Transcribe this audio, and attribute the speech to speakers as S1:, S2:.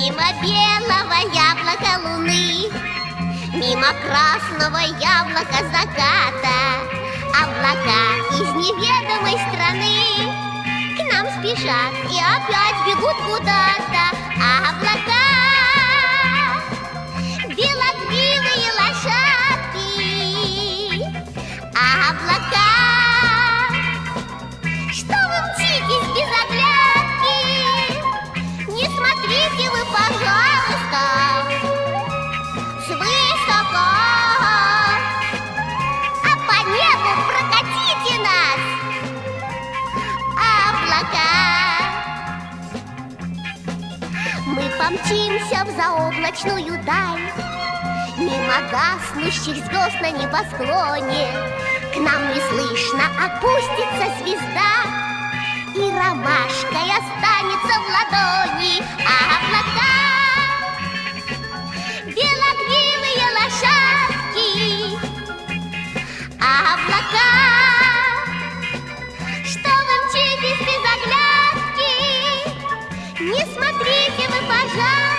S1: Мимо белого яблока луны, мимо красного яблока заката, облака из неведомой страны к нам спешат и опять бегут куда-то. Облака, белокрылые лошадки, облака, что вы мчитесь без оглядки? Не смотрите вы, пожалуйста, свысока, а по небу прокатите нас, облака. Мы помчимся в заоблачную даль, мимо гаснущих звезд на небосклоне. К нам неслышно опустится звезда, и ромашкой останется в ладони. Облака, белокрылые лошадки, облака, что вы мчитесь без оглядки? Не смотрите вы, пожалуйста,